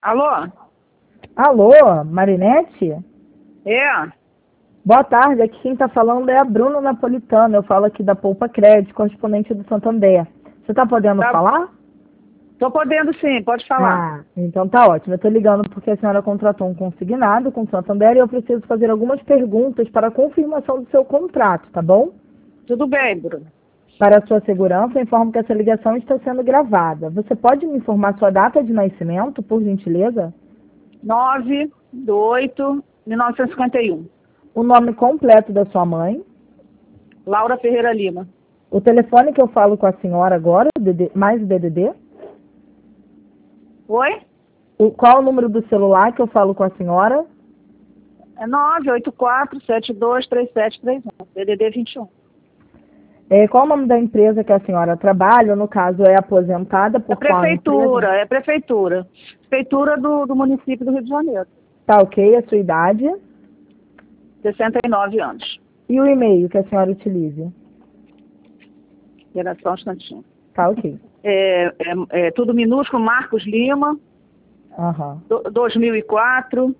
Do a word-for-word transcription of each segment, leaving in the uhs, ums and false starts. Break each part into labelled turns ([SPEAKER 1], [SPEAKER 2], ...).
[SPEAKER 1] Alô?
[SPEAKER 2] Alô, Marinete?
[SPEAKER 1] É?
[SPEAKER 2] Boa tarde, aqui quem está falando é a Bruna Napolitano. Eu falo aqui da Poupa Crédito, correspondente do Santander. Você está podendo
[SPEAKER 1] Tá,
[SPEAKER 2] falar?
[SPEAKER 1] tô podendo sim, pode falar.
[SPEAKER 2] Ah, então tá ótimo. Eu estou ligando porque a senhora contratou um consignado com o Santander e eu preciso fazer algumas perguntas para a confirmação do seu contrato, tá bom?
[SPEAKER 1] Tudo bem, Bruno.
[SPEAKER 2] Para a sua segurança, eu informo que essa ligação está sendo gravada. Você pode me informar sua data de nascimento, por gentileza?
[SPEAKER 1] nove de oito de mil novecentos e cinquenta e um.
[SPEAKER 2] O nome completo da sua mãe?
[SPEAKER 1] Laura Ferreira Lima.
[SPEAKER 2] O telefone que eu falo com a senhora agora, D D mais o D D D?
[SPEAKER 1] Oi?
[SPEAKER 2] O, qual o número do celular que eu falo com a senhora?
[SPEAKER 1] É nove oito quatro sete dois três sete três um, D D D vinte e um.
[SPEAKER 2] É, qual o nome da empresa que a senhora trabalha? Ou, no caso, é aposentada por
[SPEAKER 1] É
[SPEAKER 2] qual
[SPEAKER 1] prefeitura,
[SPEAKER 2] empresa?
[SPEAKER 1] é prefeitura. Prefeitura do, do município do Rio de Janeiro.
[SPEAKER 2] Tá ok, a sua idade.
[SPEAKER 1] sessenta e nove anos.
[SPEAKER 2] E o e-mail que a senhora utiliza?
[SPEAKER 1] Espera só um instantinho.
[SPEAKER 2] Tá ok.
[SPEAKER 1] É, é, é tudo minúsculo, Marcos Lima,
[SPEAKER 2] Aham.
[SPEAKER 1] do, dois mil e quatro,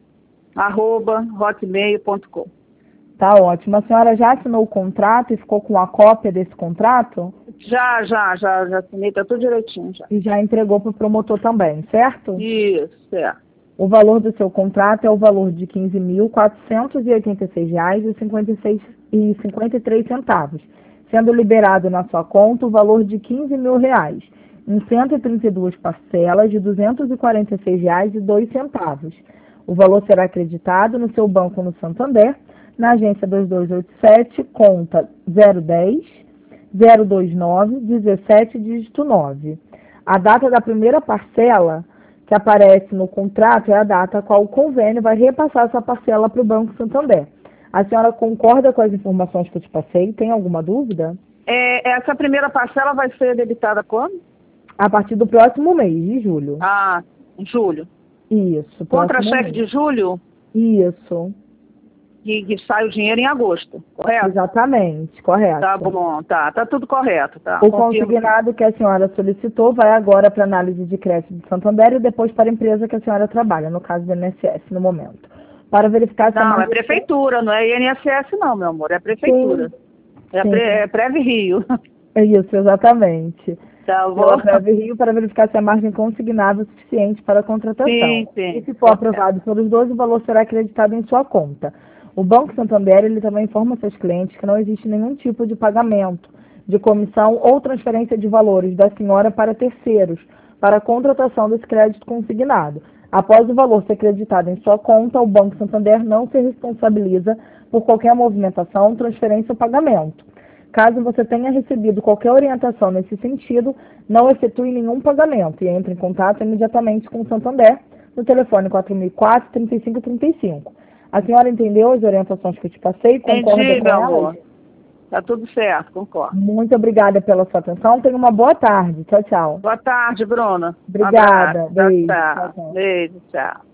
[SPEAKER 1] arroba hotmail ponto com.
[SPEAKER 2] Tá ótimo. A senhora já assinou o contrato e ficou com a cópia desse contrato?
[SPEAKER 1] Já, já, já, já assinei, tá tudo direitinho já.
[SPEAKER 2] E já entregou para o promotor também, certo?
[SPEAKER 1] Isso, é.
[SPEAKER 2] O valor do seu contrato é o valor de quinze mil quatrocentos e oitenta e seis reais e cinquenta e três centavos, sendo liberado na sua conta o valor de quinze mil reais, em cento e trinta e duas parcelas de duzentos e quarenta e seis reais e dois centavos. O valor será acreditado no seu banco no Santander, na agência dois dois oito sete, conta zero dez, zero dois nove, dezessete, dígito nove. A data da primeira parcela que aparece no contrato é a data a qual o convênio vai repassar essa parcela para o Banco Santander. A senhora concorda com as informações que eu te passei? Tem alguma dúvida?
[SPEAKER 1] É, essa primeira parcela vai ser debitada quando?
[SPEAKER 2] A partir do próximo mês, de julho.
[SPEAKER 1] Ah, em julho.
[SPEAKER 2] Isso, próximo
[SPEAKER 1] Contra-cheque
[SPEAKER 2] mês.
[SPEAKER 1] de julho,
[SPEAKER 2] Isso,
[SPEAKER 1] que, que sai o dinheiro em agosto, correto?
[SPEAKER 2] exatamente, correto.
[SPEAKER 1] Tá bom, tá, tá tudo correto, tá.
[SPEAKER 2] O
[SPEAKER 1] Confirmo.
[SPEAKER 2] consignado que a senhora solicitou vai agora para análise de crédito do Santander e depois para a empresa que a senhora trabalha, no caso do I N S S, no momento. Para verificar se a
[SPEAKER 1] Não, é
[SPEAKER 2] margem...
[SPEAKER 1] prefeitura, não é I N S S não, meu amor, é prefeitura.
[SPEAKER 2] Sim,
[SPEAKER 1] É,
[SPEAKER 2] sim.
[SPEAKER 1] pre, é Preve Rio.
[SPEAKER 2] É isso, exatamente.
[SPEAKER 1] Tá
[SPEAKER 2] Pela
[SPEAKER 1] bom?
[SPEAKER 2] Preve Rio para verificar se a margem consignada é suficiente para a contratação.
[SPEAKER 1] Sim, sim.
[SPEAKER 2] E se for aprovado pelos doze, o valor será acreditado em sua conta. O Banco Santander ele também informa seus clientes que não existe nenhum tipo de pagamento, de comissão ou transferência de valores da senhora para terceiros, para a contratação desse crédito consignado. Após o valor ser acreditado em sua conta, o Banco Santander não se responsabiliza por qualquer movimentação, transferência ou pagamento. Caso você tenha recebido qualquer orientação nesse sentido, não efetue nenhum pagamento e entre em contato imediatamente com o Santander no telefone quatro mil e quatro, trinta e cinco trinta e cinco. A senhora entendeu as orientações que eu te passei? Concorda
[SPEAKER 1] Entendi,
[SPEAKER 2] com
[SPEAKER 1] meu
[SPEAKER 2] elas?
[SPEAKER 1] amor. Tá tudo certo, concordo.
[SPEAKER 2] Muito obrigada pela sua atenção. Tenha uma boa tarde. Tchau, tchau.
[SPEAKER 1] Boa tarde, Bruna. Um
[SPEAKER 2] Obrigada.
[SPEAKER 1] abraço.
[SPEAKER 2] Beijo.
[SPEAKER 1] Tchau,
[SPEAKER 2] Tchau,
[SPEAKER 1] tchau.
[SPEAKER 2] tchau.
[SPEAKER 1] Beijo, tchau.